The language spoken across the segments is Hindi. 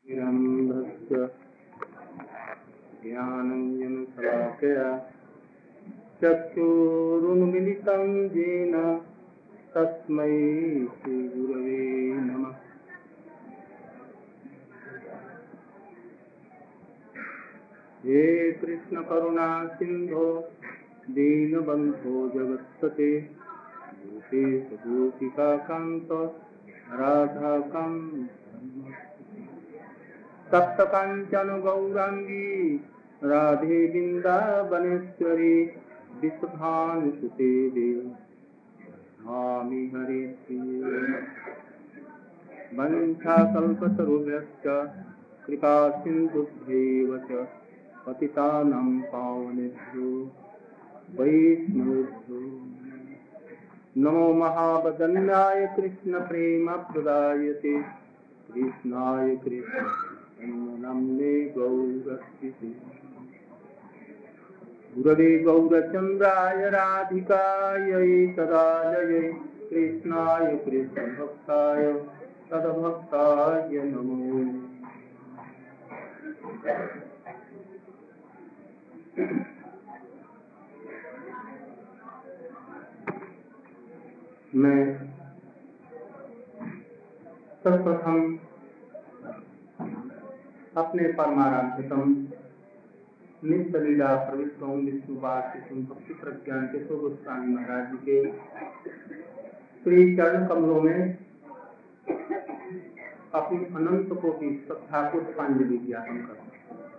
निरम्भस्य ज्ञानञ्जनशलाकया चक्षुरुन्मिलितं येन तस्मै श्रीगुरवे नमः। हे कृष्ण करुणा सिंधो दीनबंधो जगत्पते गोपेश गोपिका कांत राधा कांत तप्त कांचन गौरांगी राधे वृंदावनेश्वरी विश्वभानुसुते स्वामी हरे वंशाकल्पतरुभ्यश्च कृपा सिन्धुभ्यैव च पतितानां पावनेभ्यो वैष्णवेभ्यो नमो महावदन्याय कृष्ण प्रेम प्रदायते कृष्णाय कृष्ण नमने गौरक्षिते गुरवे गौरचन्द्राय राधिकायै तदालये कृष्णाय कृष्ण भक्ताय तद्भक्ताय नमो। मैं सर्वप्रथम अपने परमाराध्यतम नित्य लीला प्रविष्टों विष्णुपाद भक्ति प्रज्ञान के गोस्वामी महाराज जी के श्री चरण कमलों में अपनी अनंत कोटि श्रद्धा पुष्पांजलि ज्ञापन करता।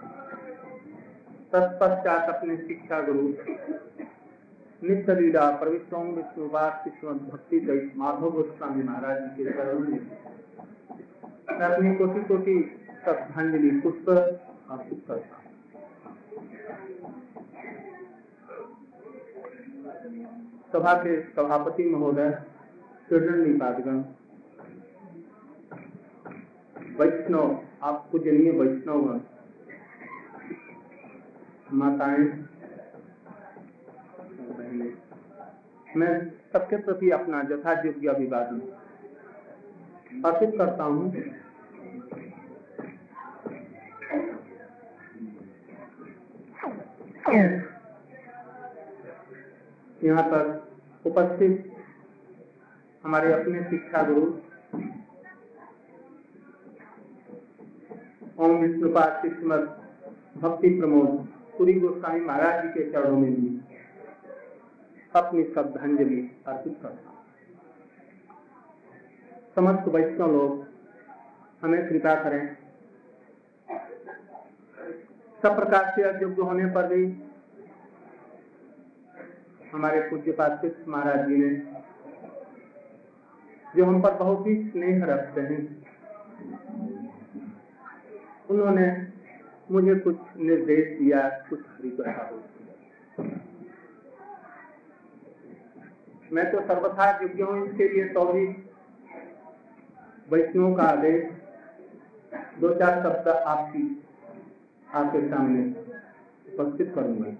तत्पश्चात अपने शिक्षा गुरु नित्य लीला प्रविष्टों विष्णुपाद भक्ति माधव गोस्वामी महाराज जी के चरणों में अपनी कोटि कोटि श्रद्धांजलि पुष्प अर्पित करता। सभा के सभापति महोदय, श्रीधर पादगण, वैष्णव, आप पूजनीय वैष्णव, माताएं, बहनें, मैं सबके प्रति अपना यथायोग्य अभिवादन अर्पित करता हूँ। यहाँ पर उपस्थित हमारे अपने शिक्षा गुरु ओम विष्णुपाद श्रीमद भक्ति प्रमोद पुरी गोस्वामी महाराज जी के चरणों में भी अपनी श्रद्धांजलि अर्पित करता हूँ। समस्त वैष्णव लोग हमें कृपा करें। सब प्रकार से अयोग्य होने पर भी हमारे पूज्यपाद महाराज जी ने जो हम पर बहुत ही स्नेह रखते हैं, उन्होंने मुझे कुछ निर्देश दिया, कुछ हरिकथा हो। मैं तो सर्वथा योग्य हूँ इसके लिए, तो भी वैष्णव का आदेश दो चार शब्द आपके सामने उपस्थित करूंगा।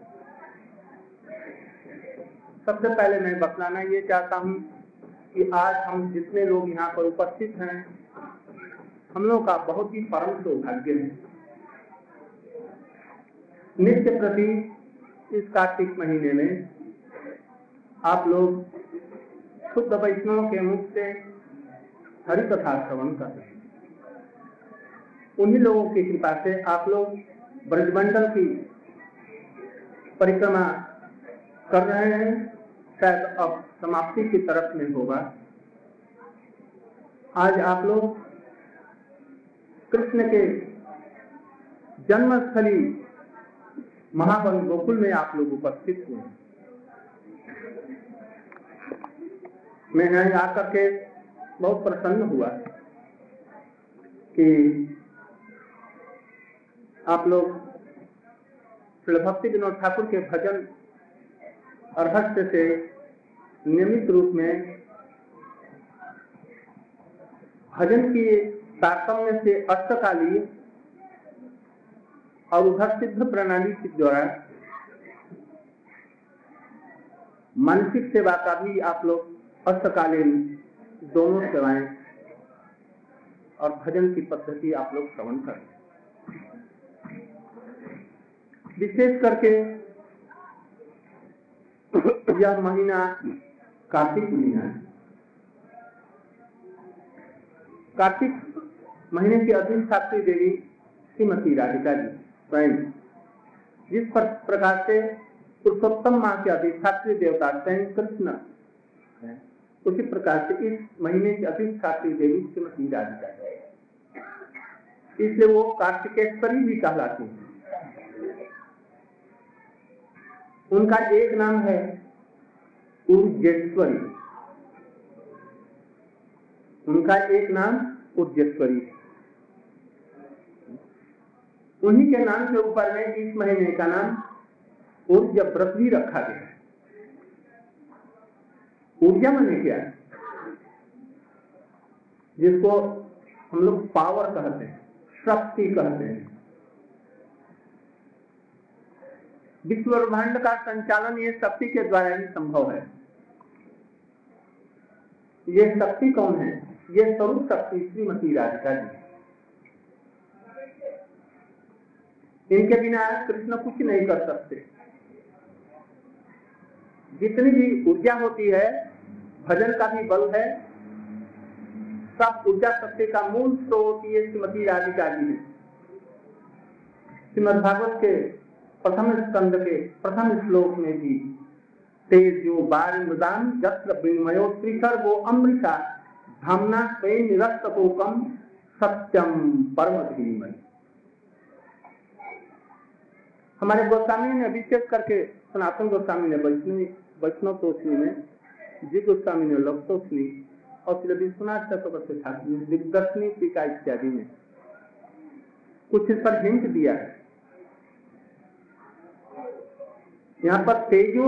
सबसे पहले मैं बतलाना ये चाहता हूँ कि आज हम जितने लोग यहाँ पर उपस्थित हैं, हम लोग का बहुत ही परम सौभाग्य है। नित्य प्रति इस कार्तिक महीने में आप लोग शुद्ध वैष्णव के मुख से हरि कथा श्रवण कर रहे हैं। उन्हीं लोगों की कृपा से आप लोग ब्रजमंडल की परिक्रमा कर रहे हैं। शायद अब समाप्ति की तरफ में होगा। आज आप लोग कृष्ण के जन्मस्थली महावन गोकुल में आप लोग उपस्थित हुए। मैं यहाँ आकर के बहुत प्रसन्न हुआ कि आप लोग श्री भक्ति विनोद ठाकुर के भजन और हस्त से नियमित रूप में भजन की तारतम्य से अष्टकाली और उधर सिद्ध प्रणाली के द्वारा मानसिक सेवा का भी आप लोग अष्टकालीन दोनों सेवाएं और भजन की पद्धति आप लोग श्रवण करें। विशेष करके यह महीना कार्तिक महीना है। कार्तिक महीने की अधिष्ठात्री देवी श्रीमती राधिका जी स्वयं, जिस प्रकार से पुरुषोत्तम माह के अधिष्ठात्री देवता स्वयं कृष्ण है, उसी प्रकार से इस महीने की अधिष्ठात्री देवी श्रीमती राधिका है। इसलिए वो कार्तिकेश्वरी भी कहलाती है। उनका एक नाम है उर्जेश्वरी, उनका एक नाम उर्जेश्वरी। उन्हीं के नाम के ऊपर में इस महीने का नाम ऊर्जा व्रत भी रखा गया है। ऊर्जा माने क्या है? जिसको हम लोग पावर कहते हैं, शक्ति कहते हैं। विश्व ब्रह्मांड का संचालन ये शक्ति के द्वारा ही संभव है। ये शक्ति कौन है? ये स्वरूप शक्ति श्रीमती राधिका जी। इनके बिना कृष्ण कुछ नहीं कर सकते। जितनी भी ऊर्जा होती है, भजन का भी बल है, सब ऊर्जा शक्ति का मूल स्रोत ये श्रीमती राधिका जी है। श्रीमद् भागवत के प्रथम स्कंद के प्रथम श्लोक में भी तेजो वारिमृदाम यत्र विनिमयो त्रिसर्गो अमृता धाम्ना स्वेन निरस्तकोकम सत्यम परम धीमहि। हमारे गोस्वामी ने विशेष करके सनातन गोस्वामी ने वैष्णव तोषणी में, जी गोस्वामी ने लोक तोषणी और श्री विश्वनाथ चक्रवर्ती ठाकुर ने दिग्दर्शनी टीका इत्यादि में कुछ इस पर हिंट दिया है। यहाँ पर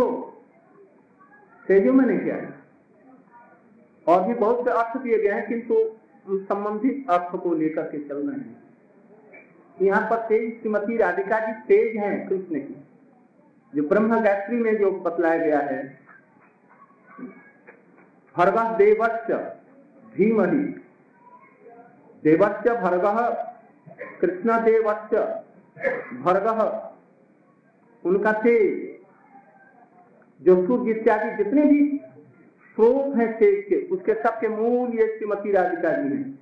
तेजो मैंने क्या है, और भी बहुत से अर्थ दिए गए हैं, किंतु संबंधित अर्थ को लेकर के चल रहे हैं। यहाँ पर तेज श्रीमती राधिका जी तेज हैं कृष्ण की, जो ब्रह्म गायत्री में जो बतलाया गया है, भर्गः देवस्य धीमहि, देवस्य भर्गः, कृष्ण देवस्य भर्गः, उनका तेज, जो सूर्य इत्यादि जितने भी स्रोत हैं तेज के, उसके सबके मूल ये श्रीमती राधिका जी हैं।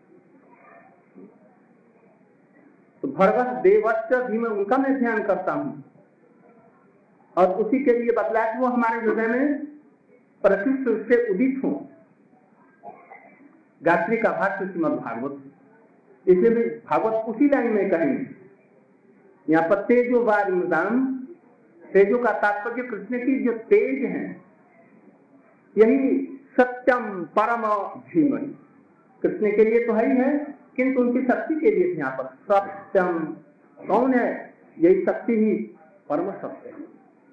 तो भर्गः देवस्य धीमहि, उनका मैं ध्यान करता हूँ और उसी के लिए बतलाया कि वो हमारे हृदय में प्रकृष्ट रूप से उदित हो। गायत्री का भाष्य श्रीमद् भागवत, इसलिए भी भागवत उसी लाइन में कहेंगे। यहाँ पर तेजो वारिमृदाम, तेजो का तात्पर्य कृष्ण की जो तेज है, यही सत्यम परम धीमहि, कृष्ण के लिए तो है ही है, किंतु उनकी शक्ति के लिए यहाँ पर सत्यम कौन है? यही शक्ति ही परम सत्य है।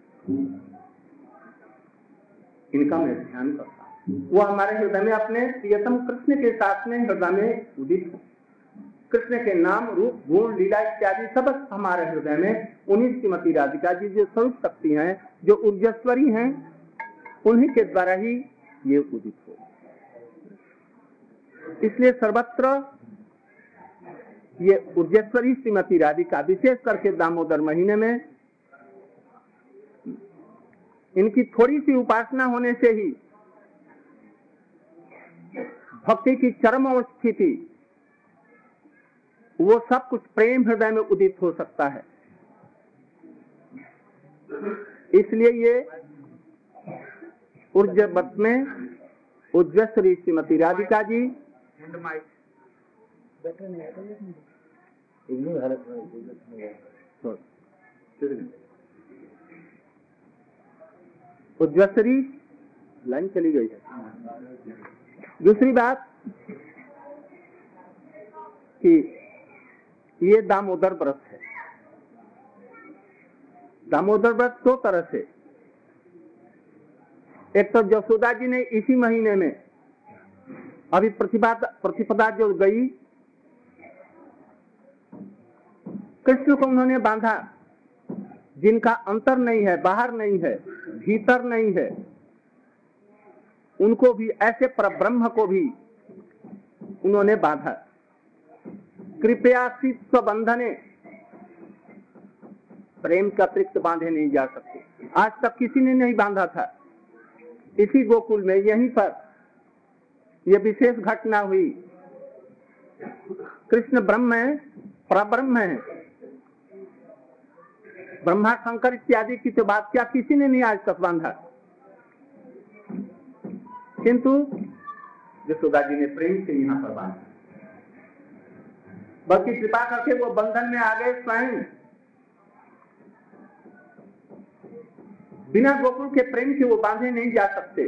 इनका मैं ध्यान करता हूँ, वो हमारे हृदय में अपने प्रियतम कृष्ण के साथ में हृदय में उदित हो। कृष्ण के नाम रूप गुण लीला इत्यादि सब हमारे हृदय में उन्हीं श्रीमती राधिका जी जो स्वरूप शक्ति हैं, जो ऊर्जेश्वरी हैं, उन्हीं के द्वारा ही ये उदित हो। इसलिए सर्वत्र ये ऊर्जेश्वरी श्रीमती राधिका, विशेष करके दामोदर महीने में इनकी थोड़ी सी उपासना होने से ही भक्ति की चरम स्थिति, वो सब कुछ प्रेम हृदय में उदित हो सकता है। इसलिए ये ऊर्जवत में उज्ज्वश्री श्रीमती राधिका जी उज्ज्वश्री लाइन चली गई है। दूसरी बात कि ये दामोदर व्रत है। दामोदर व्रत दो तरह से, एक तो यशोदा जी ने इसी महीने में अभी प्रतिपदा जो गई, कृष्ण को उन्होंने बांधा, जिनका अंतर नहीं है, बाहर नहीं है, भीतर नहीं है, उनको भी ऐसे परब्रह्म को भी उन्होंने बांधा। कृपयासित स्वबंधने, प्रेम के अतिरिक्त बांधे नहीं जा सकते। आज तक किसी ने नहीं बांधा था। इसी गोकुल में यहीं पर यह विशेष घटना हुई। कृष्ण ब्रह्म है, परब्रह्म है, ब्रह्मा शंकर इत्यादि की तो बात क्या किसी ने नहीं आज तक बांधा, किंतु यशोदा जी ने प्रेम से यहाँ पर बांधा, बल्कि कृपा करके वो बंधन में आ गए स्वयं। बिना गोकुल के प्रेम के वो बांधे नहीं जा सकते।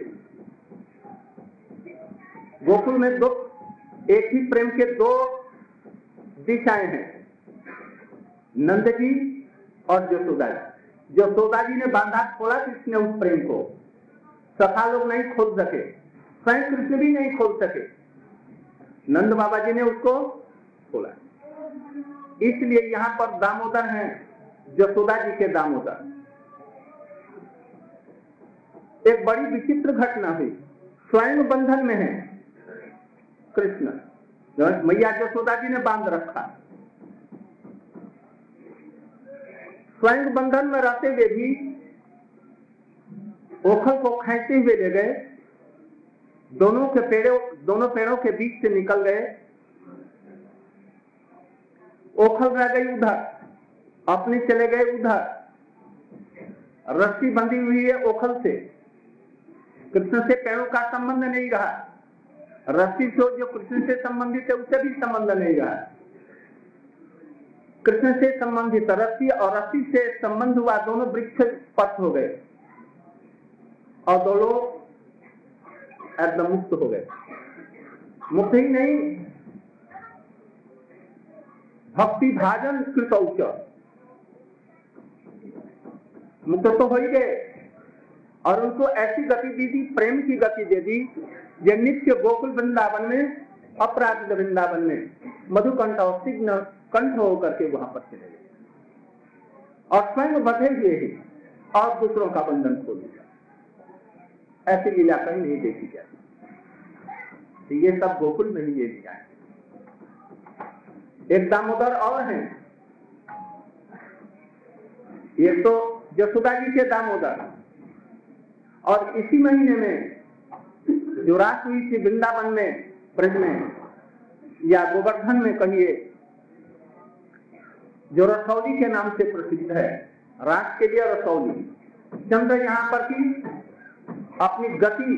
गोकुल में एक ही प्रेम के दो दिशाएं हैं, नंद जी और यशोदा जी। यशोदा जी ने बांधा खोला कृष्ण ने उस प्रेम को, सखा लोग नहीं खोल सके, स्वयं कृष्ण भी नहीं खोल सके, नंद बाबा जी ने उसको खोला। इसलिए यहाँ पर दामोदर हैं, यशोदा जी के दामोदर। एक बड़ी विचित्र घटना हुई, स्वयं बंधन में है कृष्ण, मैया यशोदा जी ने बांध रखा। स्वयं बंधन में रहते हुए भी ओखल को खींचते हुए ले गए, दोनों पेड़ों के बीच से निकल गए। ओखल रह गई उधर, अपने चले गए उधर, रस्सी बंधी हुई है ओखल से, कृष्ण से पेड़ों का संबंध नहीं रहा, रस्सी से जो कृष्ण से संबंधित है उससे भी संबंध नहीं रहा। कृष्ण से संबंधित रस्सी और रस्सी से संबंध हुआ, दोनों वृक्ष पट हो गए और दोनों एकदम मुक्त हो गए। मुक्त ही नहीं, भक्ति भाजन कृतौच, मुक्त तो हो ही गए और उनको ऐसी गति दी थी, प्रेम की गति दे दी, ये नित्य गोकुल वृंदावन में, अपराध वृंदावन में मधुकंठ और सिग्न कंठ होकर के वहां पर चले गए और स्वयं बंधे हुए ही और दूसरों का बंधन खोल दिया। ऐसी लीला कहीं नहीं देखी जाती, ये सब गोकुल में ही ये लीला है। एक दामोदर और हैं, ये तो यशोदा जी के दामोदर, और इसी महीने में जो रास हुई थी वृंदावन में, ब्रज में या गोवर्धन में कहिए, जो रसौली के नाम से प्रसिद्ध है, रास के लिए रसौली। चंद्र यहाँ पर की अपनी गति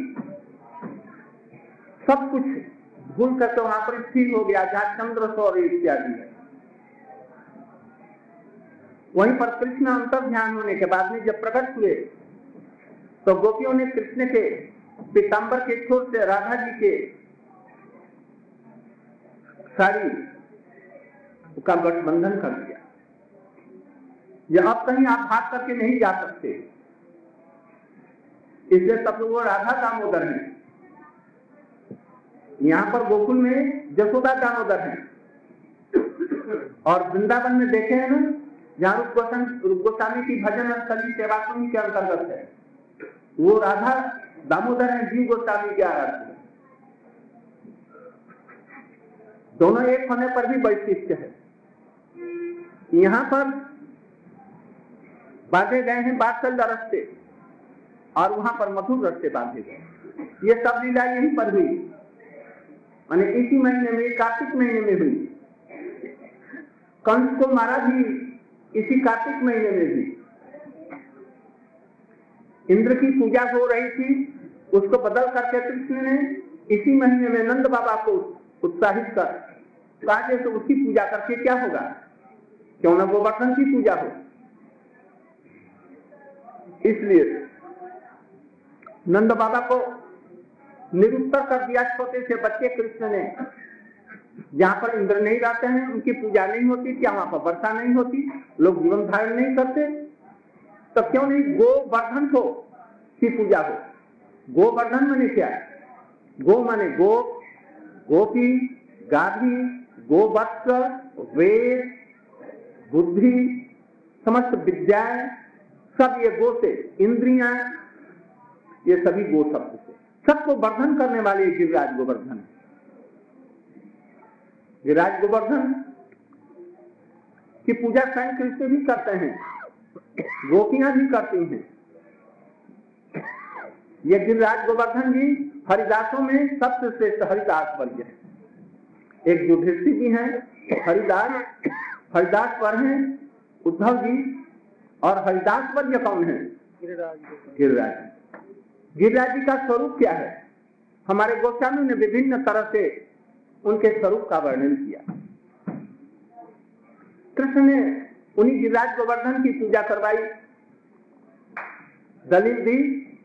सब कुछ भूल करके वहां पर स्थिर हो गया, जहां चंद्र सौर्य इत्यादि है। वहीं पर कृष्ण अंतर ध्यान होने के बाद में जब प्रकट हुए तो गोपियों ने कृष्ण के पीतांबर के छोर से राधा जी के साड़ी का गठबंधन कर दिया। यह अब कहीं आप भाग करके नहीं जा सकते, इसलिए सब लोग वो राधा दामोदर हैं। यहाँ पर गोकुल में यशोदा दामोदर हैं और वृंदावन में देखे हैं ना, जहाँ रूप गोस्वामी की भजन स्थली सेवा के अंतर्गत है, वो राधा दामोदर है, जीव गोस्वामी के आराध्य। दोनों एक होने पर भी वैशिष्ट है। यहाँ पर बांधे गए हैं बात्सल्य रस से और वहां पर मधुर रस से बांधे गए। ये सब लीला यहीं पर हुई, माने इसी महीने में, कार्तिक महीने में हुई। कंस को मारा भी इसी कार्तिक महीने में भी। इंद्र की पूजा हो रही थी, उसको बदल करके कृष्ण ने इसी महीने में नंद बाबा को उत्साहित कर कहा कि तो उसकी पूजा करके क्या होगा, क्यों न गोवर्धन की पूजा हो। इसलिए नंद बाबा को निरुत्तर कर दिया छोटे से बच्चे कृष्ण ने। जहां पर इंद्र नहीं रहते हैं उनकी पूजा नहीं होती, क्या वहां पर वर्षा नहीं होती, लोग जीवन धारण नहीं करते, तो क्यों नहीं गोवर्धन को की पूजा हो। गोवर्धन माने क्या है? गो माने गो, गोपी, गाधी, गोवत्स, वेद, बुद्धि, समस्त विद्याएं, सब ये गो से, इंद्रियां, ये सभी गो शब्द से, सबको वर्धन करने वाले गिरिराज गोवर्धन। गिरिराज गोवर्धन कि पूजा स्वयं कृष्ण भी करते हैं, गोपियां भी करती हैं। ये गिरिराज गोवर्धन जी हरिदासों में सबसे श्रेष्ठ हरिदास वर्ग है। एक युधिष्ठिर जी हैं हरिदास वर हैं उद्धव जी, और हरिदास वर्ग कौन है? गिरिराज जी का स्वरूप क्या है? हमारे गोस्वामी ने विभिन्न तरह से उनके स्वरूप का वर्णन किया। कृष्ण ने उन्हीं गिरिराज गोवर्धन की पूजा करवाई, दलील दी।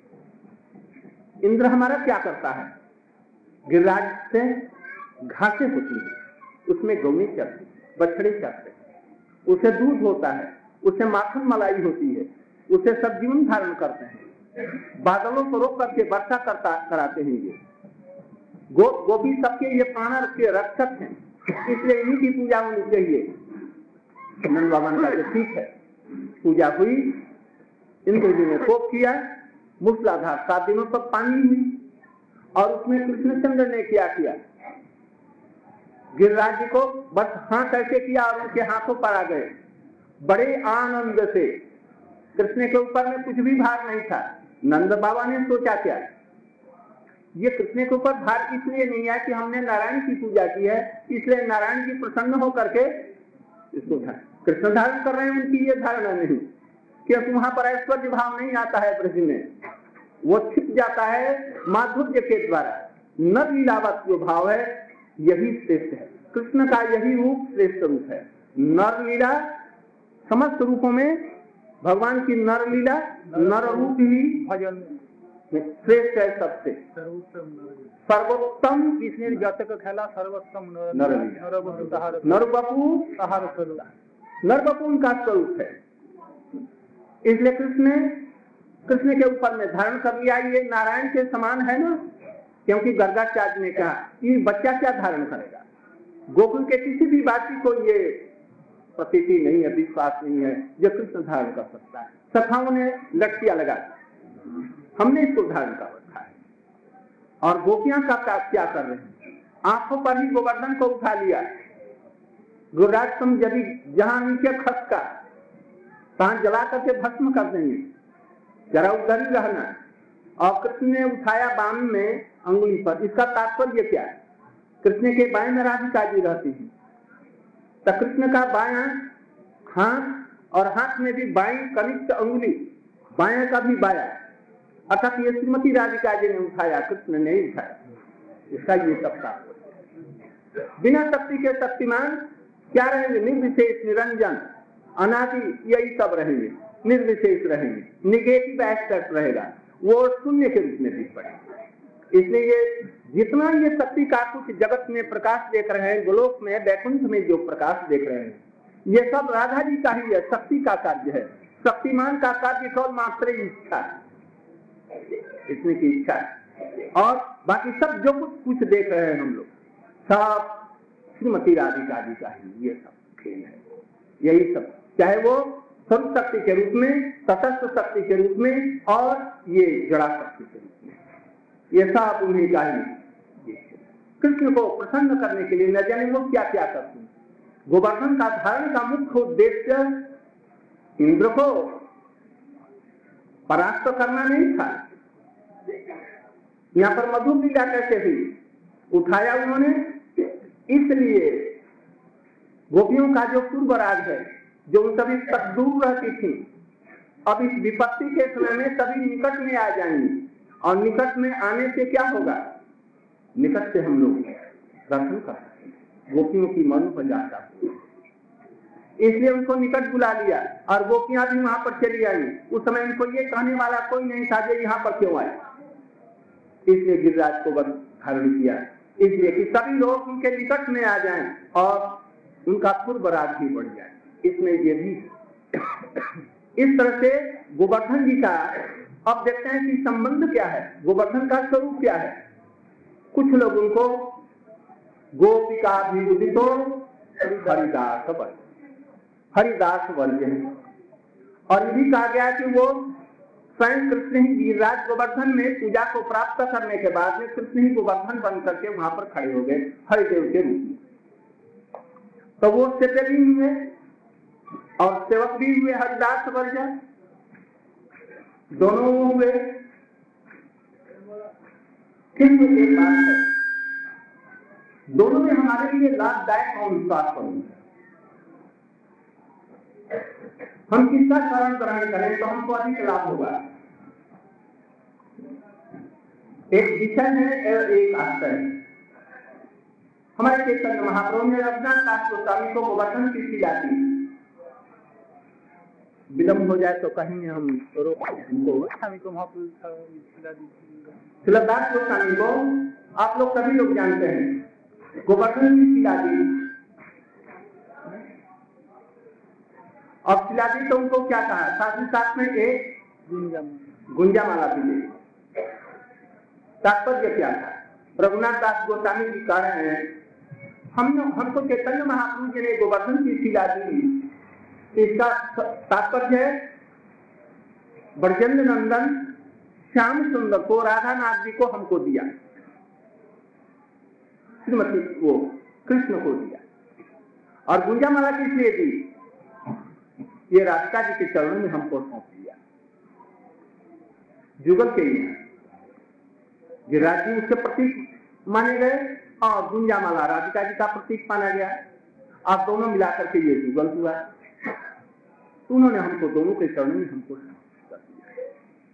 इंद्र हमारा क्या करता है? गिरिराज से घासें होती है, उसमें गौनी चलती, बछड़े चलते, उसे दूध होता है, उसे माखन मलाई होती है, उसे सब जीवन धारण करते हैं, बादलों को रोक करके वर्षा कराते हैं। ये गोपी सबके ये प्राण के रक्षक हैं, इसलिए इन्हीं की पूजा होनी चाहिए। नंद बाबा ने कहा ठीक है। पूजा हुई, इंद्र जी ने कोप किया, मूसलाधार 7 दिनों तक पानी हुई, और उसमें कृष्णचंद्र ने क्या किया? गिरिराज जी को बस हाथ ऐसे किया और उनके हाथों पर आ गए। बड़े आनंद से, कृष्ण के ऊपर में कुछ भी भार नहीं था। नंद बाबा ने सोचा क्या, ये कृष्ण के ऊपर भार इसलिए नहीं है कि हमने नारायण की पूजा की है, इसलिए नारायण जी प्रसन्न होकर के इसको कृष्ण धारण कर रहे हैं, उनकी ये धारणा नहीं, क्योंकि वहां पर ऐश्वर्य भाव नहीं आता है ब्रज में, वो छिप जाता है माधुर्य के द्वारा। नर लीलावत जो भाव है यही श्रेष्ठ है, कृष्ण का यही रूप श्रेष्ठ रूप है। नर लीला समस्त रूपों में भगवान की नर लीला, नर रूप ही भजन श्रेष्ठ है सबसे। सर्वोत्तम कृष्ण जातक खेला सर्वोत्तम नरबपू उनका स्वरूप है। इसलिए कृष्ण के ऊपर में धारण कर लिया। ये नारायण के समान है ना, क्योंकि गर्गाचार्य ने कहा कि बच्चा क्या धारण करेगा। गोकुल के किसी भी वासी को ये प्रतीति नहीं है, विश्वास नहीं है जो कृष्ण धारण कर सकता है। सखाओं ने लटकियां लगा, हमने इसको धारण कर रखा है। और गोपियां का क्या कर रहे हैं? आंखों पर ही गोवर्धन को उठा लिया। गुरुराज तुम यदि जहां नीचे खसका तहां जला करके भस्म कर देंगे, जरा उधर ही रहना। और कृष्ण ने उठाया बाम में अंगुली पर। इसका तात्पर्य क्या है? कृष्ण के बाएं में राधिका जी रहती है, तो कृष्ण का बायां हाथ और हाथ में भी बाएं कनिष्ठ अंगुली, बायां का भी बाया, अर्थात ये श्रीमती राधिका जी ने उठाया, कृष्ण ने उठाया। इसका ये सब तात्पर्य। बिना शक्ति के शक्तिमान क्या रहेंगे? निर्विशेष, निरंजन, अनादि, यही सब रहेंगे, निर्विशेष रहेंगे, निगेटिव एस्पेक्ट रहेगा, वो शून्य के रूप में दिख पड़ेगा। इसलिए ये जितना ये शक्ति का कुछ जगत में प्रकाश देख रहे हैं, गोलोक में वैकुंठ में जो प्रकाश देख रहे हैं, ये सब राधा जी का ही है, शक्ति का कार्य है। शक्तिमान का कार्य केवल मात्र इच्छा, इसमें की इच्छा है। और बाकी सब जो कुछ देख रहे हैं हम लोग, सब श्रीमती राधिका जी का ही ये सब खेल है। यही सब, चाहे वो स्वरूप शक्ति के रूप में, तटस्थ शक्ति के रूप में, और ये जड़ा शक्ति के रूप में, ये सब उन्हीं का ही। कृष्ण को प्रसन्न करने के लिए न जाने वो क्या क्या करते हैं। गोवर्धन का धारण का मुख्य उद्देश्य इंद्र को परास्त करना नहीं था। यहाँ पर मधुर लीला कैसे हुई? उठाया उन्होंने, इसलिए गोपियों का जो पूर्वराज है, जो उन सभी तक दूर रहती थी, अब इस विपत्ति के समय में सभी निकट में आ जाएंगे। और निकट में आने से क्या होगा? निकट से हम लोग दर्शन कर सकते हैं, गोपियों की मन पर जाता है। इसलिए उनको निकट बुला लिया, और गोपियां भी वहां पर चली आई। उस समय उनको ये कहने वाला कोई नहीं था जो यहाँ पर क्यों आए। इसलिए गिरिराज को धारण किया, इसलिए कि सभी लोग उनके निकट में आ जाएं और उनका पूर्वराज भी बढ़ जाए। इसमें ये भी इस तरह से गोवर्धन जी का अब देखते हैं कि संबंध क्या है, गोवर्धन का स्वरूप क्या है। कुछ लोग उनको गोपिका विदितो हरिदास वर्ग, हरिदास वर्ग है। और ये भी कहा गया कि वो स्वयं कृष्ण ही गिरिराज गोवर्धन में पूजा को प्राप्त करने के बाद में कृष्ण ही गोवर्धन बन करके वहां पर खड़े हो गए हरिदेव के रूप में। तो वो सेपेलिंग में और सेवक भी हुए हरिदास वर्जन, दोनों हुए। किंतु एक बात है, दोनों में हमारे लिए लाभदायक और विश्वासपूर्ण है। हम किसका शरण ग्रहण करें तो हमको अधिक लाभ होगा। एक विषय है और एक आश्रय है। हमारे चैतन्य महाप्रभु ने रघुनाथ दास गोस्वामी को गोवर्धन की शिला दी। विलंब हो जाए तो कहेंगे हम गोस्वामी को महाप्रभु दास गोस्वामी को आप लोग सभी लोग जानते हैं, गोवर्धन की शिला दी। और शिला दी तो उनको क्या कहा, साथ ही साथ में एक गुंजा माला भी दी। तात्पर्य क्या था? रघुनाथ दास गोस्वामी जी कह रहे हैं हमको चैतन्य महाप्रभु जी ने गोवर्धन की शिला दी। इसका तात्पर्य है ब्रजेंद्र नंदन श्याम सुंदर को, राधा नाथ जी को हमको दिया, श्रीमती वो कृष्ण को दिया। और गुंजा माला किस लिए दी? ये राधिका जी के चरणों में हमको सौंप दिया। जुगल के लिए गिरिराज जी उसके प्रतीक माने गए और गुंजा माला राधिका जी का प्रतीक माना गया। आप दोनों मिलाकर के ये जुगल हुआ। तो उन्होंने हमको दोनों के चरणों में हमको कर दिया।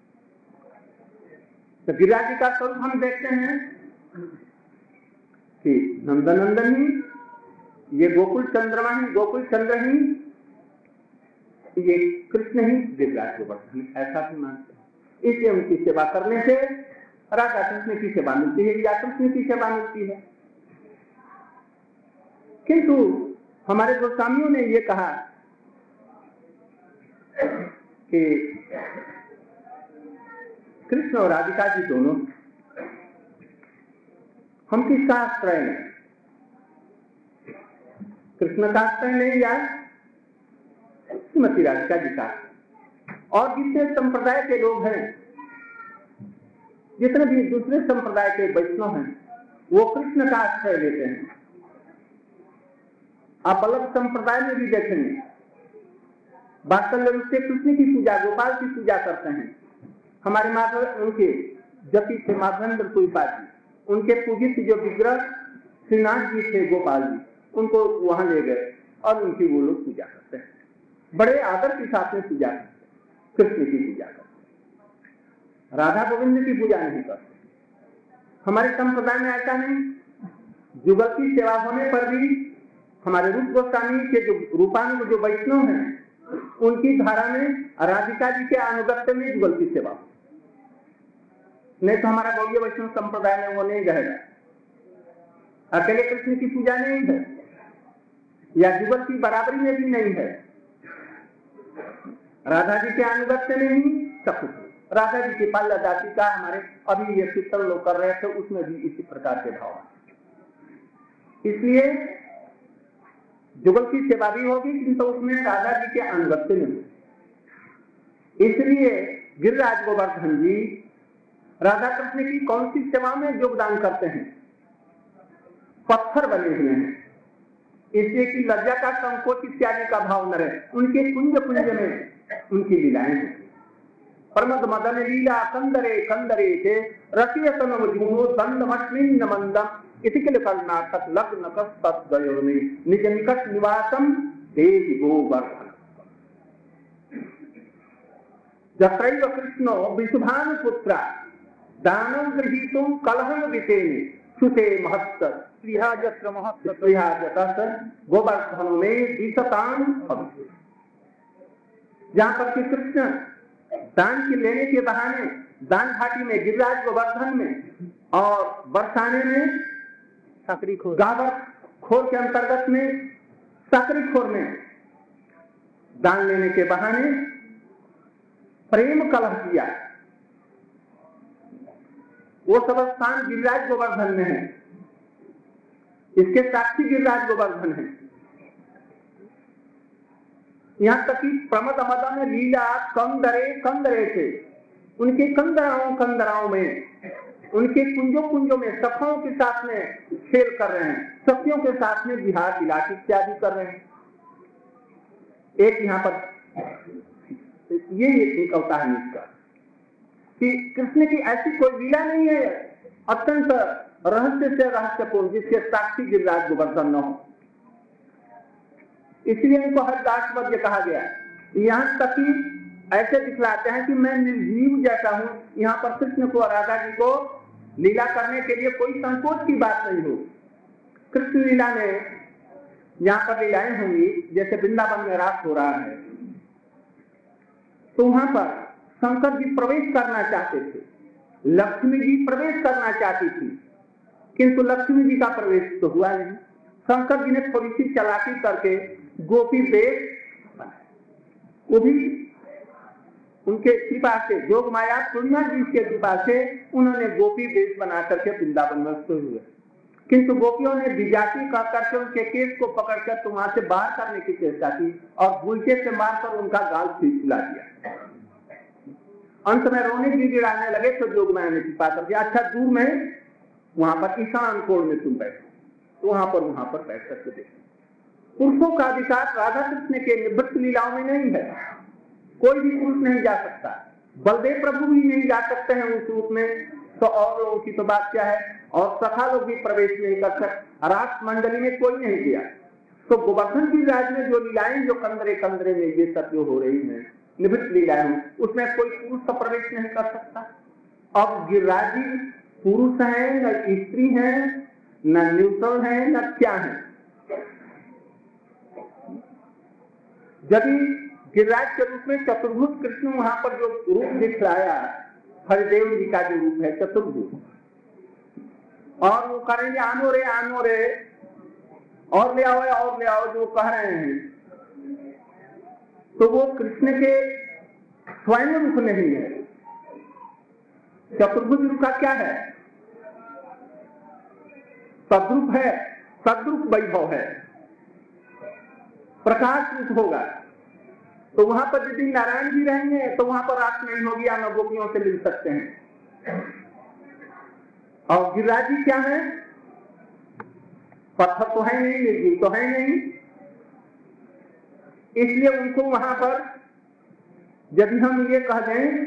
तो गिरिराज जी का स्वरूप हम देखते हैं कि नंदनंदन ही, ये गोकुल चंद्रमा ही, गोकुल चंद्र ही, ये कृष्ण ही गिरिराज गोवर्धन, ऐसा भी मानते हैं। इसलिए उनकी सेवा करने से राधा कृष्ण की सेवा मिलती है या कृष्ण की सेवा मिलती है। किंतु हमारे गोस्वामियों ने ये कहा कि कृष्ण और राधिका जी दोनों, हम किसका आश्रय लें? कृष्ण का आश्रय लें या श्रीमती राधिका जी का? और जितने संप्रदाय के लोग हैं, जितने भी दूसरे संप्रदाय के वैष्णव हैं, वो कृष्ण का आश्रय लेते हैं। आप अलग संप्रदाय में भी देखेंगे, वात्सल्य रूप से कृष्ण की पूजा, गोपाल की पूजा करते हैं। हमारे माधव उनके जति थे माधवेंद्र कुलपाती, उनके पूजित जो विग्रह श्रीनाथ जी थे गोपाल जी, उनको वहां ले गए और उनकी वो लोग पूजा करते हैं। बड़े आदर के साथ में पूजा करते हैं, कृष्ण की पूजा करते हैं, राधा गोविंद की पूजा नहीं करते। हमारे संप्रदाय में ऐसा नहीं। जुगल की सेवा होने पर भी हमारे रूप गोस्वामी के जो रूपानुग जो वैष्णव हैं, उनकी धारा में राधिका जी के अनुगत्य में जुगल की सेवा, नहीं तो हमारा गौड़ीय वैष्णव संप्रदाय में वो नहीं रहेगा। अकेले कृष्ण की पूजा नहीं है या जुगल की बराबरी में भी नहीं है। राधा जी के अनुगत्य में ही सब कुछ। राधा जी की पाल्य जाति का हमारे अभी ये कीर्तन लोग कर रहे थे, उसमें भी इसी प्रकार के भाव है। इसलिए जुगल की सेवा भी होगी किंतु उसमें राधा जी के अनुगत्य में होगी। इसलिए गिरिराज गोवर्धन जी राधा कृष्ण की कौन सी सेवा में योगदान करते हैं? पत्थर बने हुए हैं, इसलिए कि लज्जा का संकोच इत्यादि का भाव न रहे। उनके कुंज कुंज में उनकी लीलाएं होती। प्रमद मदन लीला कंदरे कंदरे थे रसियतन मजूनो दंडमस्मिन मंदम इतिकल कर्नाटक लग्न कस्तत गयो में निज निकट निवासम देहि गोवर्धन। जत्रैव कृष्णो विशुभानु पुत्रा दानं गृहीतुं कलहं वितेने सुते महत्त स्त्रिया जत्र महत्त स्त्रिया जत्र गोवर्धन में दिशतां भवति। जहां पर कि कृष्ण दान के लेने के बहाने दान घाटी में, गिरिराज गोवर्धन में और बरसाने में, सकरी खोर, गावर खोर के अंतर्गत में सकरी खोर में दान लेने के बहाने प्रेम कलह किया, वो सब स्थान गिरिराज गोवर्धन में है। इसके साक्षी गिरिराज गोवर्धन है। यहाँ तक कि प्रमद मदन लीला कंदरे कंदरे थे, उनके कंदराओं में, उनके कुंजों कुंजों में सखों के साथ में खेल कर रहे हैं, सखियों के साथ में विहार विलास इत्यादि कर रहे हैं। एक यहाँ पर ये एक अवतार है इसका कि कृष्ण की ऐसी कोई लीला नहीं है अत्यंत रहस्य से रहस्यपूर्ण जिसके साक्षी गिरिराज गोवर्धन न हो। इसलिए इनको हरिदास पद्य कहा गया। यहाँ तक कि ऐसे दिखलाते हैं कि मैं निर्जीव जैसा हूं। यहाँ पर कृष्ण को और राधा जी को लीला करने के लिए कोई संकोच की बात नहीं हो। कृष्ण लीला में यहाँ पर लीलाएं होंगी, जैसे वृंदावन में रास हो रहा है, तो वहां पर शंकर जी प्रवेश करना चाहते थे, लक्ष्मी जी प्रवेश करना चाहती थी, किंतु लक्ष्मी जी का प्रवेश तो हुआ नहीं। शंकर जी ने थोड़ी सी चालाकी करके गोपी वेश, वो भी उनके कृपा से, जोग माया पूर्णिमा जी के कृपा से उन्होंने गोपी वेश बना करके वृंदावन में हुए। किंतु गोपियों ने विजाति कह करके उनके केस को पकड़कर वहां से बाहर करने की चेष्टा की और गुलचे से मारकर उनका गाल फुला दिया। अंत में रोने गिड़गिड़ाने लगे तो जोग माया ने कृपा कर दिया, अच्छा दूर में वहां पर ईशान कोण में तुम बैठो, तो वहां पर बैठ करके देखो। पुरुषों का अधिकार राधा कृष्ण के निवृत्त लीलाओं में नहीं है, कोई भी पुरुष नहीं जा सकता, बलदेव प्रभु भी नहीं जा सकते हैं उस रूप में, तो और लोगों की तो बात क्या है। और सखा लोग भी प्रवेश नहीं कर सकते, रास मंडली में कोई नहीं गया। तो गोवर्धन की राज में जो लीलाएं जो कंदरे कंदरे में ये सब जो हो रही है निवृत्त लीलाएं, उसमें कोई पुरुष तो प्रवेश नहीं कर सकता। अब गिरिराजी पुरुष है न स्त्री है न न्यूट्रल है न क्या है। यदि गिरिराज के रूप में चतुर्भुज कृष्ण वहां पर जो रूप दिखलाया, हरिदेव जी का जो रूप है चतुर्भुज, और वो करेंगे आनो रे और ले आओ जो कह रहे हैं, तो वो कृष्ण के स्वयं रूप नहीं है। चतुर्भुज रूप का क्या है? सद्रूप है, सद्रूप वैभव है, प्रकाश रूप होगा। तो वहां पर यदि नारायण जी रहेंगे तो वहां पर रात नहीं होगी, या न गोपियों से मिल सकते हैं। और गिरिराज जी क्या है? पत्थर तो है नहीं, निर्जीव तो है नहीं, इसलिए उनको वहां पर यदि हम ये कह दें,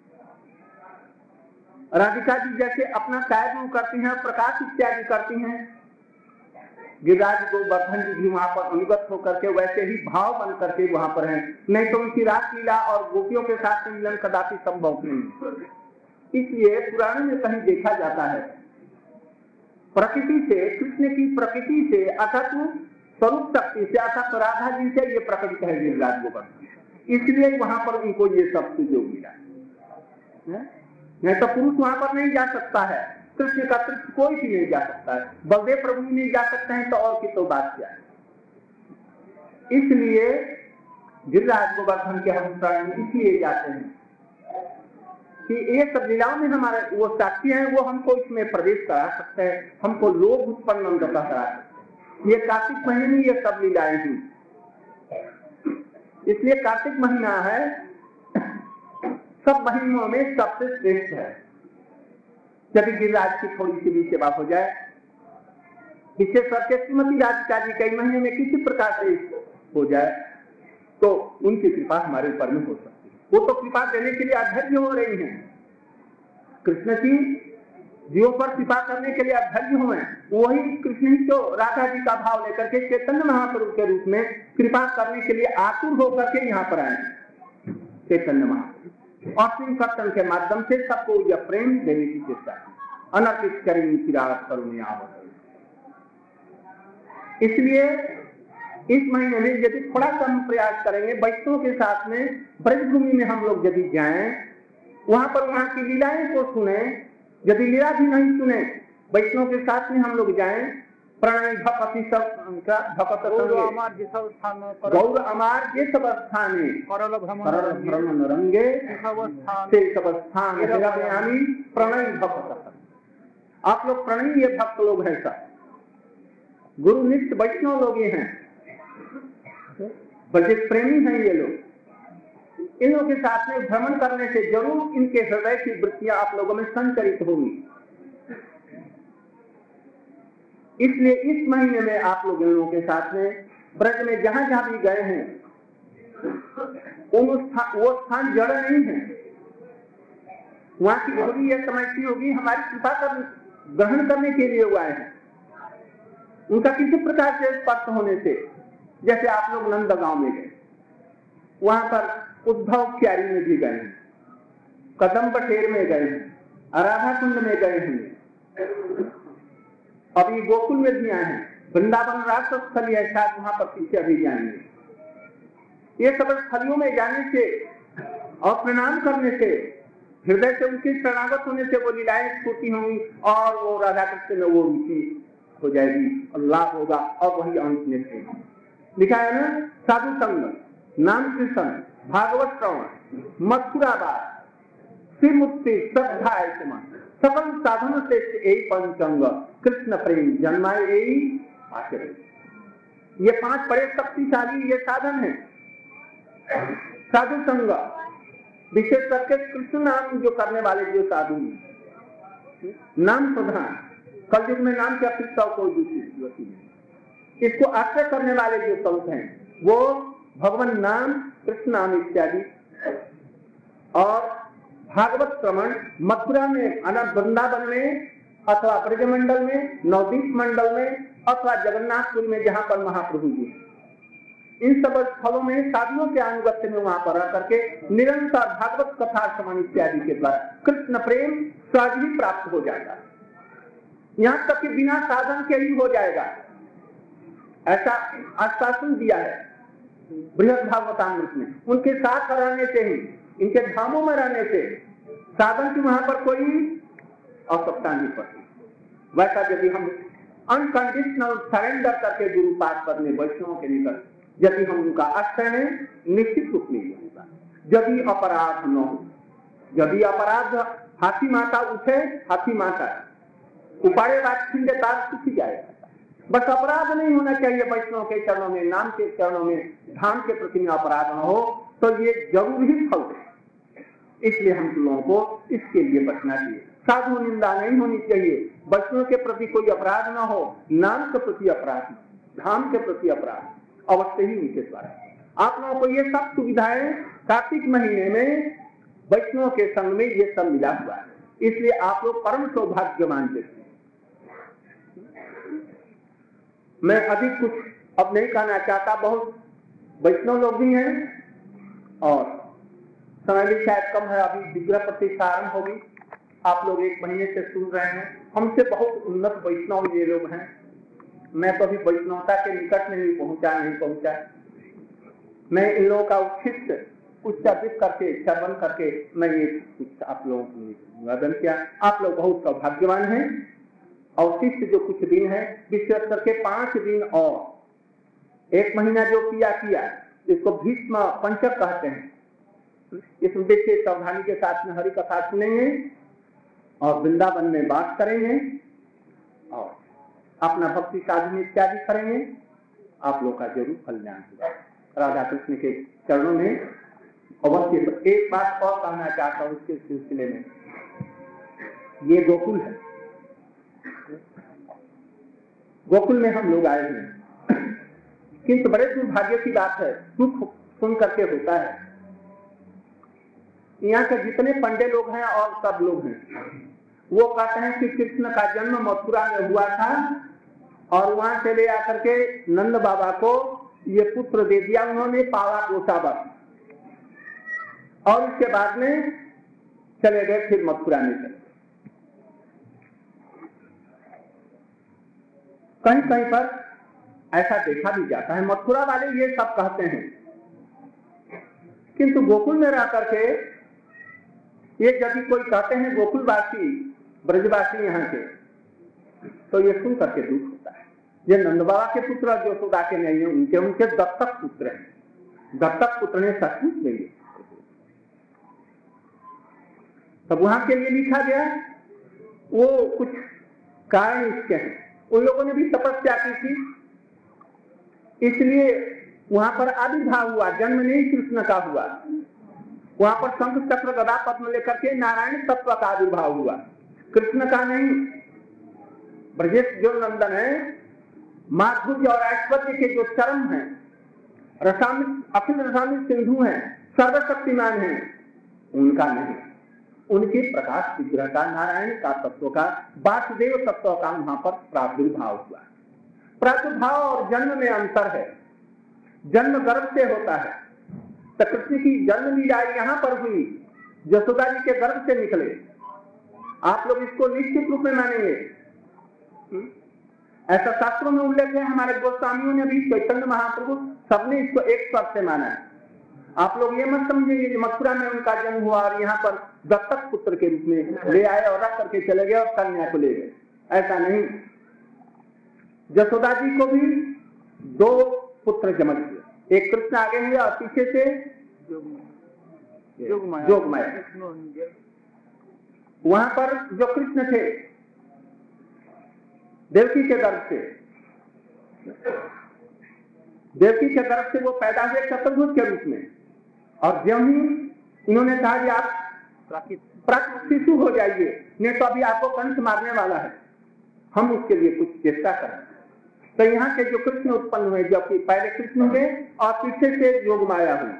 राधिका जी जैसे अपना कार्य करती हैं, प्रकाश इत्यादि करती हैं, गिरिराज गोवर्धन जी भी वहां पर अनुगत होकर के वैसे ही भाव बन करके वहां पर हैं। नहीं तो उनकी रासलीला और गोपियों के साथ मिलन कदापि संभव नहीं। इसलिए पुराण में कहीं देखा जाता है, प्रकृति से, कृष्ण की प्रकृति से अर्थात स्वरूप शक्ति से, अर्थात राधा जी से ये प्रकट है गिरिराज गोवर्धन, इसलिए वहां पर उनको ये सब सुजोग मिला। नहीं तो पुरुष वहां पर नहीं जा सकता है, कृष्ण का कृष्ण कोई भी नहीं जा सकता है, बलदेव प्रभु नहीं जा सकते हैं, तो और की तो बात क्या है। इसलिए गिरिराज गोवर्धन के हम शरण इसलिए जाते हैं कि ये सब लीलाओं में हमारे वो साक्षी हैं, वो हमको इसमें प्रवेश करा सकते हैं, हमको लोभ उत्पन्न करा सकते हैं। ये कार्तिक महीने में ये सब लीलाएं हैं, इसलिए कार्तिक महीना है सब महीनों में सबसे श्रेष्ठ है। यदि गिरिराज की थोड़ी सी भी सेवा हो जाए, विशेष करके श्रीमती राधिका जी कई महीने में किसी प्रकार से हो जाए, तो उनकी कृपा हमारे ऊपर में हो सकती है। वो तो कृपा देने के लिए अधैर्य हो रही हैं, कृष्ण की जीवों पर कृपा करने के लिए अधैर्य हुए, वही कृष्ण ही तो राधा जी का भाव लेकर के चैतन्य महाप्रभु के रूप में कृपा करने के लिए आतुर होकर के यहाँ पर आए चैतन्य महाप्रभु, और श्री कीर्तन के माध्यम से सबको यह प्रेम देने की चेष्टा अनर्पित करेंगे चिराग करुणा। इसलिए इस महीने में यदि थोड़ा सा हम प्रयास करेंगे, बच्चों के साथ में ब्रजभूमि में हम लोग यदि जाएं, वहां पर वहां की लीलाएं को सुने, यदि लीला भी नहीं सुने, बच्चों के साथ में हम लोग जाएं, प्रणय भक्ति सब भक्त गौर अमार ये सब स्थाने करल भ्रमण रंगे से सब स्थान प्रणय भक्त। आप लोग प्रणयी भक्त लोग हैं, सब गुरुनिष्ठ वैष्णव लोग ये हैं, बड़े प्रेमी हैं ये लोग। इन लोगों के साथ में भ्रमण करने से जरूर इनके हृदय की वृत्तियां आप लोगों में संचरित होंगी। इसलिए इस महीने में आप लोग इन लोगों के साथ में ब्रज में जहां जहां भी गए हैं, वो स्थान जड़ नहीं है। वहां की होगी यह समझती होगी हमारी कृपा कर ग्रहण करने के लिए हुआ है। उनका किसी प्रकार से स्पर्श होने से, जैसे आप लोग नंदगांव में गए, वहां पर उद्धव क्यारी में भी गए हैं, कदम बटेर में गए हैं, राधा कुंड में गए हैं, अभी गोकुल में भी आए हैं, वृंदावन राष्ट्र स्थली है, शायद वहां पर पीछे अभी जाएंगे। ये सब स्थलियों में जाने से और प्रणाम करने से, हृदय से उनके शरणागत होने से वो लीलाएं स्फूर्ति होंगी और वो राधा कृष्ण में वो रुचि हो जाएगी, लाभ होगा और वही अंत में लिखा है ना, साधु संग, नाम कीर्तन, भागवत श्रवण, मथुरावास, श्रीमुक्ति, श्रद्धा, ऐसे सकल साधन से यही पंचंग, कृष्ण प्रेम जन्माए यही आचरण। ये 5 बड़े शक्तिशाली ये साधन है। साधु संग, विशेष करके कृष्ण नाम जो करने वाले जो साधु, नाम प्रधान, कलयुग में नाम के अतिरिक्त कोई दूसरी गति नहीं। इसको आश्रय करने वाले जो संत हैं वो भगवान नाम, कृष्ण नाम इत्यादि और भागवत श्रवण, मथुरा में अनंत वृंदावन में अथवा ब्रजमंडल में, नवदीप मंडल में अथवा जगन्नाथपुर में जहां पर महाप्रभु जी, इन सब स्थलों में साधुओं के अनुगत्य में वहां पर रह करके निरंतर भागवत कथा श्रवण इत्यादि के द्वारा कृष्ण प्रेम सहज ही प्राप्त हो जाएगा। यहां तक कि बिना साधन के ही हो जाएगा, ऐसा आश्वासन दिया है बृहद भागवतामृत में। उनके साथ रहने से ही, इनके धामों में रहने से साधन की वहां पर कोई आवश्यकता नहीं पड़ती। वैसा यदि हम अनकंडीशनल सरेंडर करके गुरु पाद पद में वैष्णव के निकट यदि हम उनका आश्रय में, निश्चित रूप में होगा। यदि अपराध न हो, यदि अपराध हाथी माता उठे, हाथी माता उपाड़े बात छिंदे तार सूख जाएगा। बस अपराध नहीं होना चाहिए वैष्णव के चरणों में, नाम के चरणों में, धाम के प्रति में अपराध न हो तो ये जरूर ही फल है। इसलिए हम लोगों को इसके लिए बचना चाहिए। साधु निंदा नहीं होनी चाहिए, वैष्णव के प्रति कोई अपराध न हो, नाम के प्रति अपराध, धाम के प्रति अपराध अवश्य ही उनके द्वारा। आप लोगों को ये सब सुविधाएं कार्तिक महीने में वैष्णव के संग में ये सब मिला हुआ है, इसलिए आप लोग परम सौभाग्यवान थे। मैं अधिक कुछ अब नहीं कहना चाहता, बहुत वैष्णव लोग भी हैं और समय भी शायद कम है, अभी विग्रह प्रतिष्ठा आरंभ होगी। आप लोग 1 महीने से सुन रहे हैं, हमसे बहुत उन्नत वैष्णव ये लोग हैं। मैं तो अभी वैष्णवता के निकट में नहीं पहुंचा। मैं इन लोगों का उच्चारित करके, श्रवण करके मैं ये कुछ आप लोगों को निवेदन किया। आप लोग बहुत सौभाग्यवान हैं। अवशिष्ट जो कुछ दिन है, विशेष करके 5 दिन और 1 महीना जो किया, इसको भीष्म पंचक कहते हैं। इस उद्देश्य से सावधानी के साथ में हरि कथा सुनेंगे और वृंदावन में बात करेंगे और अपना भक्ति साधन इत्यादि करेंगे। आप लोग का जरूर कल्याण होगा। राधा कृष्ण के चरणों में अवश्य। एक बात और कहना चाहता हूँ इसके सिलसिले में, ये गोकुल है, गोकुल में हम लोग आए हैं, किंतु बड़े दुर्भाग्य की बात है, दुख सुन करके होता है। यहाँ के जितने पंडे लोग हैं और सब लोग हैं, वो कहते हैं कि कृष्ण का जन्म मथुरा में हुआ था और वहां से ले आकर के नंद बाबा को ये पुत्र दे दिया उन्होंने, पाला पोसा बस, और उसके बाद में चले गए फिर मथुरा में चले। कहीं कहीं पर ऐसा देखा भी जाता है, मथुरा वाले ये सब कहते हैं, किंतु गोकुल में रह करके ये यदि कोई कहते हैं गोकुलवासी, ब्रजवासी यहाँ के, तो ये सुन करके दुख होता है। ये नंद बाबा के पुत्र जो यशोदा के नहीं है, उनके दत्तक पुत्र हैं। दत्तक पुत्र ने सचमुच नहीं है। तब वहां के लिए लिखा गया, वो कुछ कारण इसके हैं। उन लोगों ने भी तपस्या की थी, इसलिए वहां पर आविर्भाव हुआ, जन्म नहीं कृष्ण का हुआ। वहां पर शंख चक्र गदा पद्म लेकर के नारायण तत्व का आविर्भाव हुआ, कृष्ण का नहीं। ब्रजेश जो नंदन है, माधुर्य और ऐश्वर्य के जो चरम हैं, अखिल रसामित सिंधु हैं, सर्वशक्तिमान हैं, उनका नहीं। उनके प्रकाश विग्रह का, नारायण का तत्व का, वासुदेव तत्व का वहां पर प्रादुर्भाव हुआ। प्रादुर्भाव और जन्म में अंतर है। जन्म गर्भ से होता है, तो कृष्ण की जन्म लीला यहां पर हुई, यशोदा जी के गर्भ से निकले। आप लोग इसको निश्चित रूप में मानेंगे। ऐसा शास्त्रों में उल्लेख है, हमारे गोस्वामियों ने भी, चैतन्य महाप्रभु सबने इसको एक स्वर से माना है। आप लोग ये मत समझिए कि मथुरा में उनका जन्म हुआ और यहाँ पर दत्तक पुत्र के रूप में ले आए और रख करके चले गए और कन्या को ले गए, ऐसा नहीं। यशोदा जी को भी 2 पुत्र जन्म दिए, एक कृष्ण आगे हुए और पीछे से जोगमाया। वहां पर जो कृष्ण थे देवकी के गर्भ से, वो पैदा हुए चतुर्भुज के रूप में, और ज्यों ही इन्होंने कहा कि आप प्राकृत शिशु हो जाइए, नहीं तो अभी आपको कंस मारने वाला है, हम उसके लिए कुछ चेष्टा करें। तो यहाँ के जो कृष्ण उत्पन्न हुए, जबकि पहले कृष्ण हुए और पीछे से जोगमाया हुई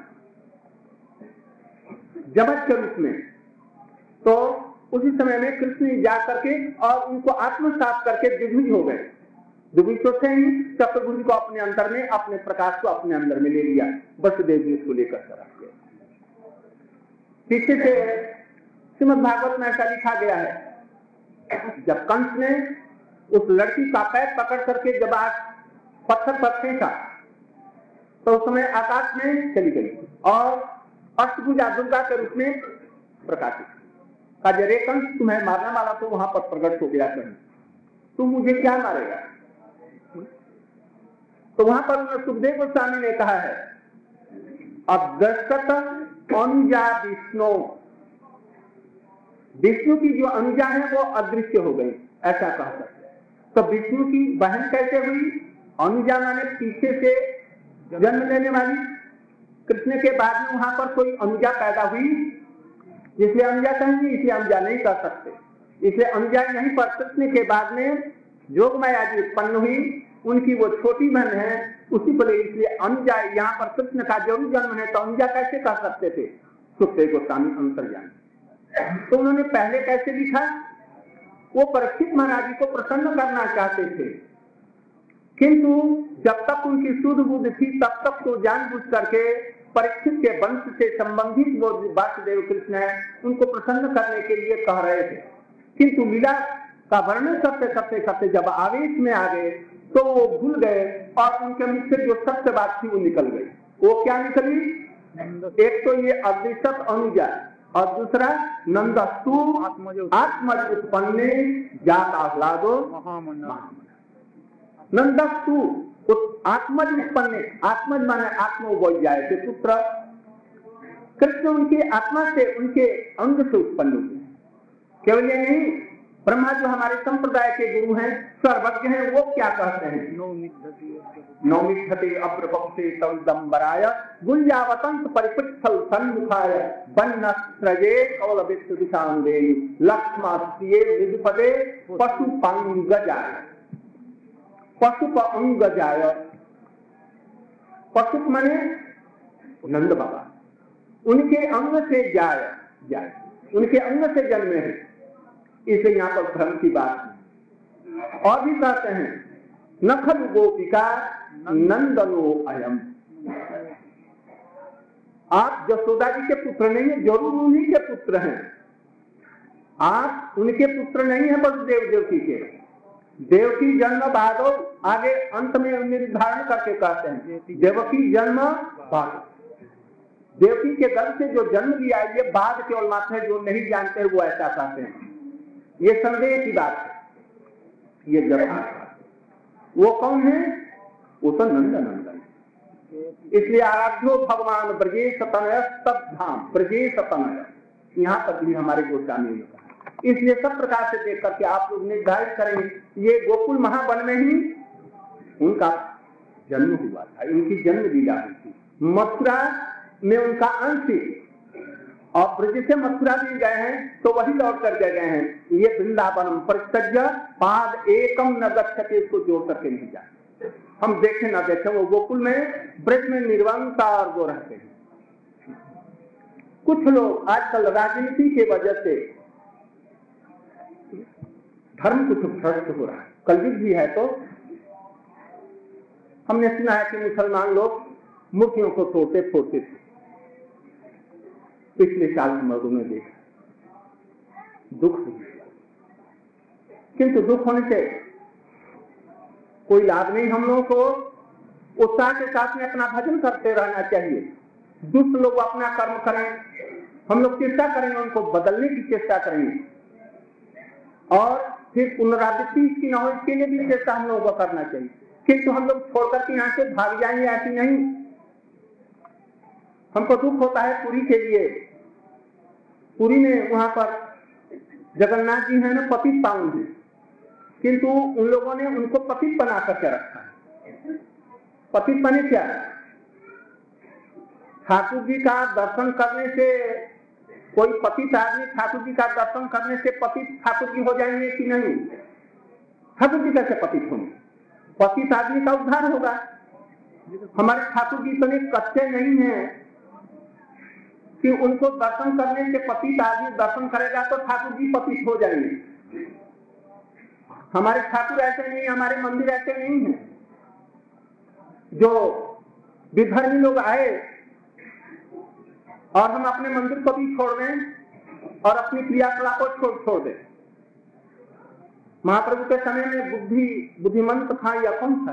जमज के रूप में, तो उसी समय में कृष्ण जा करके और उनको आत्मसात करके द्विभुज हो गए। द्विभुज तो थे ही, चतुर्भुज को अपने अंदर में, अपने प्रकाश को अपने अंदर में ले लिया। वसुदेव जी इसको लेकर चला गया। पीछे से श्रीमद् भागवत में ऐसा लिखा गया है, जब कंस ने उस लड़की का पैर पकड़ करके जब आज पत्थर पर फेंका, तो उस समय आकाश में चली गई और अष्टभुजा दुर्गा के रूप में प्रकाशित। रे कंस, तुम्हें मारने वाला तो वहां पर प्रकट हो गया, तुम मुझे क्या मारेगा? तो वहां पर सुखदेव गोस्वामी ने कहा है, अदृष्टत अनुजा विष्णु, विष्णु की जो अनुजा है वो अदृश्य हो गई, ऐसा कह सकते। तो विष्णु की बहन कैसे हुई? अनुजा माने पीछे से जन्म लेने वाली। कृष्ण के बाद में वहां पर कोई अनुजा पैदा हुई, इसलिए अनुजा कहेंगे, इसलिए अनुजा नहीं कर सकते, इसलिए अनुजा नहीं। पर कृष्ण के बाद में जोगमाया जी उत्पन्न हुई, उनकी वो छोटी बहन है, उसी को ले, इसलिए अनुजा। यहाँ पर कृष्ण का जरूर जन्म है, तो अनुजा कैसे कर सकते थे? सुखदेव गोस्वामी अंतर्ज्ञान। तो उन्होंने पहले कैसे लिखा? वो परीक्षित महाराज जी को प्रसन्न करना चाहते थे, किंतु जब तक उनकी शुद्ध बुद्धि थी तब तक तो जानबूझ करके परीक्षित के वंश से संबंधित वो वासुदेव कृष्ण है, उनको प्रसन्न करने के लिए कह रहे थे। किंतु लीला का वर्णन करते करते करते जब आवेश में आ गए तो वो भूल गए और उनके मुख से जो सत्य बात थी वो निकल गई। वो क्या निकली? एक तो ये अदृष्ट अनुजा और दूसरा नंदस्तु आत्मज उत्पन्ने जात आह्लादो नंदस्तु आत्मज उत्पन्न। आत्मज माने आत्मा बोल जाए थे पुत्र। कृष्ण उनकी आत्मा से, उनके अंग से उत्पन्न हुए। केवल ये नहीं, ब्रह्मा जो हमारे संप्रदाय के गुरु हैं, सर्वज्ञ हैं, वो क्या कहते हैं? नौमिद्धते अब्रपक्षे तवदंबराय गुंजावतंत परिपृच्छल सन्मुखाय वन्नस्त्रजे कौलवित्तदिशांगे लक्ष्मास्त्रिये निधुपदे पशुपांगजाय। पशु का अंग जाय, पशु माने नंद बाबा, उनके अंग से जाय, उनके अंग से जन्मे हैं, इसे यहाँ पर भ्रम की बात है। और भी कहते हैं नखल गोपिका नंदनो अयम। आप यशोदा जी के पुत्र नहीं है, जरूर उन्हीं के पुत्र हैं। आप उनके पुत्र नहीं है वसुदेव देवकी के। देवकी जन्म बाद आगे अंत में निर्धारण करके कहते हैं देवकी जन्म बाद। देवकी के गर्भ से जो जन्म लिया ये बाद केवल मात्र है, जो नहीं जानते वो ऐसा कहते हैं। ये संदेह की बात है। ये जब वो कौन है? वो तो नंदन। इसलिए आराध्यो भगवान ब्रजेश तनय तद्धाम, ब्रजेश तनय, यहाँ पर भी हमारे गोस्वामी ने कहा। इसलिए सब प्रकार से देख करके आप लोग निर्धारित करेंगे, ये गोकुल महावन में ही उनका जन्म हुआ था, उनकी जन्म लीला हुई थी। मथुरा में उनका अंश, और ब्रज से मथुरा भी गए हैं तो वही लौट कर गए हैं। ये वृंदावनम परित्यज्य पाद एकम न गच्छते, इसको जोड़ करके नहीं जाए। हम देखें ना देखें, वो गोकुल में ब्रज में निर्वाणता और वो रहते हैं। कुछ लोग आजकल राजनीति के वजह से धर्म कुछ भ्रष्ट हो रहा है, कलयुग भी है। तो हमने सुना है कि मुसलमान लोग मूर्तियों को तोड़ते फोड़ते थे, पिछले साल हम लोगों ने देखा, दुख हुआ। किंतु दुख होने से कोई लाभ नहीं। हम लोगों को उत्साह के साथ में अपना भजन करते रहना चाहिए। दुष्ट लोग अपना कर्म करें, हम लोग चेष्टा करेंगे, उनको बदलने की चेष्टा करेंगे, और फिर पुनरावृत्ति इसकी न हो इसके लिए भी चेष्टा हम लोगों को करना चाहिए। किंतु हम लोग छोड़कर के यहाँ से भाग जाएंगे, ऐसी नहीं। हमको दुख होता है पुरी के लिए। पुरी में वहां पर जगन्नाथ जी है ना, पतित पावन है, किंतु उन लोगों ने उनको पतित बना करके रखा है। पतित बने क्या? ठाकुर जी का दर्शन करने से कोई पतित आदमी ठाकुर जी का दर्शन करने से पतित ठाकुर जी हो जाएंगे कि नहीं? ठाकुर जी कैसे पतित होंगे? पतित आदमी का उद्धार होगा। हमारे ठाकुर जी इतने कच्चे नहीं है कि उनको दर्शन करने से पतित आदमी दर्शन करेगा तो ठाकुर जी पतित हो जाएंगे। हमारे ठाकुर ऐसे नहीं, हमारे मंदिर ऐसे नहीं है। जो विधर्मी लोग आए और हम अपने मंदिर को भी छोड़ दें और अपनी क्रियाकलाप को छोड़ दें। महाप्रभु के समय में बुद्धिमंत था या कौन था?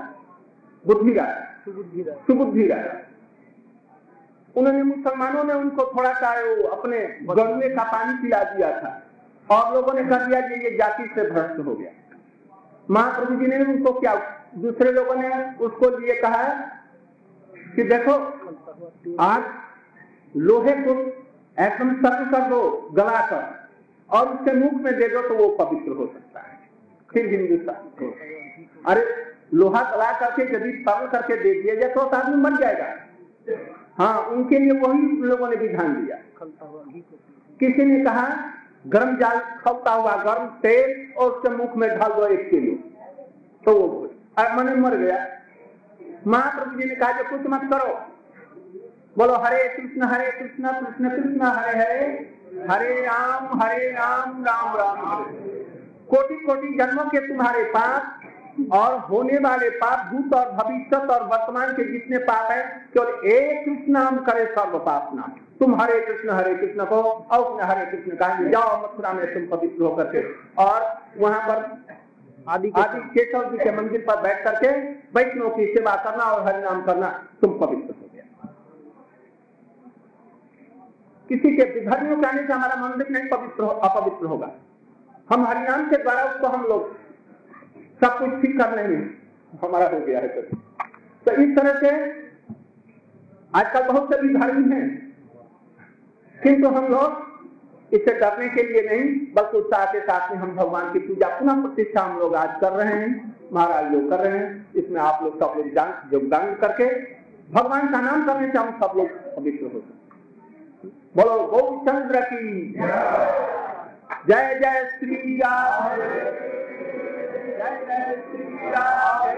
सुबुद्धि राय। उन्होंने, मुसलमानों ने उनको थोड़ा सा अपने गरुए का पानी पिला दिया था और लोगों ने कह दिया कि ये जाति से भ्रष्ट हो गया। महाप्रभु जी ने उनको क्या, दूसरे लोगों ने उसको लिए कहा कि देखो, आज लोहे को ऐसा सर्व कर दो गलाकर और उसके मुख में दे दो तो वो पवित्र हो सकता है। फिर हिंदुस्तान, अरे लोहा गला करके यदि सर्व करके दे दिया जाए तो आदमी मर जाएगा। हाँ, उनके लिए वही उन लोगों ने विधान दिया। किसी ने कहा गर्म जाल खौलता हुआ गर्म तेल और उसके मुख में ढाल दो 1 किलो, तो वो मैंने मर गया। महाप्रभु जी ने कहा कि कुछ मत करो, बोलो हरे कृष्ण कृष्ण कृष्ण हरे हरे, हरे राम राम राम हरे। कोटि कोटि जन्मों के तुम्हारे पाप और होने वाले पाप, भूत और भविष्य और वर्तमान के जितने पाप है, केवल एक कृष्ण नाम करे सर्व पाप नाम। तुम हरे कृष्ण को और हरे कृष्ण कहेंगे, जाओ मथुरा में तुम पवित्र होकर के, और वहां पर आदि केशव जी के मंदिर पर बैठ करके वैष्णव की सेवा करना और हरि नाम करना, तुम पवित्र हो गया। किसी के विधर्मियों के आने से हमारा मंदिर नहीं अपवित्र होगा। हम हरिनाम के द्वारा उसको हम लोग सब कुछ ठीक कर लेंगे, हमारा हो गया है। तो इस तरह से आजकल बहुत से विधर्मी हैं, किंतु हम लोग इससे डरने के लिए नहीं, बल्कि उत्साह के साथ में हम भगवान की पूजा पुनः प्रतिष्ठा हम लोग आज कर रहे हैं, महाराज लोग कर रहे हैं। इसमें आप लोग सब लोग योगदान करके भगवान का नाम करने से हम सब लोग पवित्र हो सकते। बोलो गौचंद्र की जय जय श्री राम, जय जय श्री राम।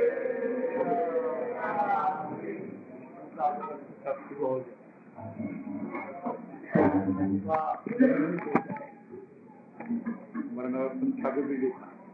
ठाकुर जी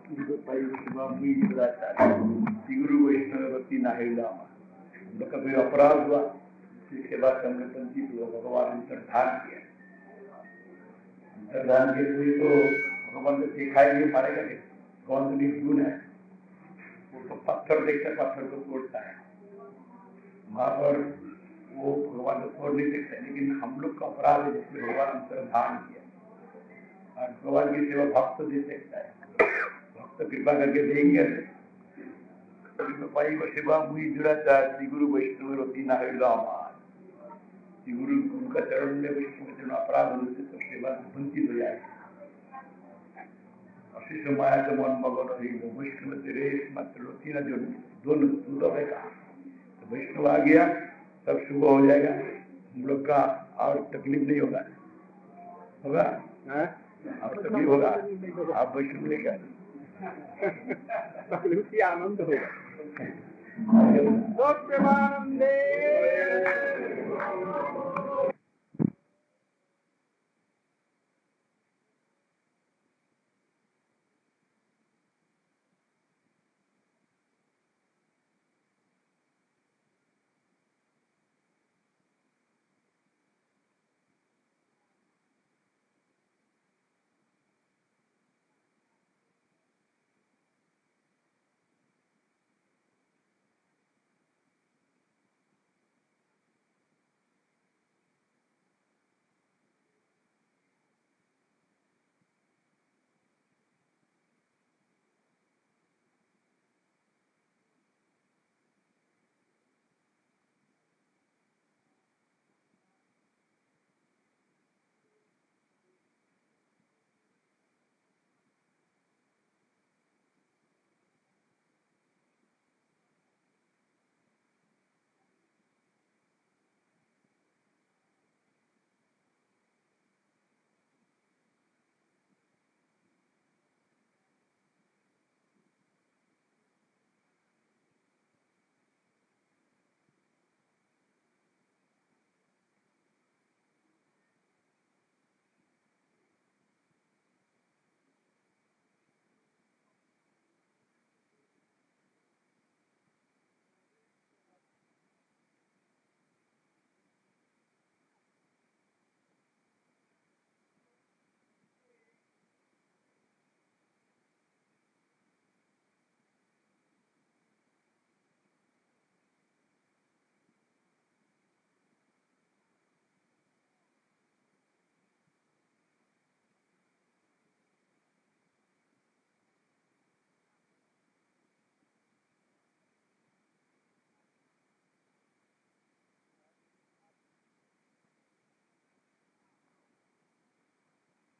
गुरु वैष्णवती नाहिला कभी अपराध हुआ, इसके बाद संगठन की भगवान अंतर्धान किया। अंतर्धान के लिए तो भगवान को दिखाई नहीं पड़ेगा, कौन सी गुण है, वो तो पत्थर देखकर पत्थर को तोड़ता है, वहां पर वो भगवान को तोड़ नहीं सकता। लेकिन हम लोग का अपराध है जिसमें भगवान अंतर्धान किया, और भगवान की सेवा भक्त दे सकता है, भक्त कृपा करके देंगे। सेवा मुझे जुड़ा श्री गुरु वैष्णव रोती ना श्री गुरु उनका चरण में वैष्णव चरण अपराध होने से सब सेवा वंचित हो जाएगी। शिष्य माया के मन मगन वैष्णव तेरे मात्र रोती ना, जो दोनों दुर्लभ है कहा, तो वैष्णव आ गया सब शुभ हो जाएगा, हम लोग का और तकलीफ नहीं होगा। अब तकलीफ होगा, आप वैष्णव लेगा तकलीफ की आनंद होगा। प्रेमानंदे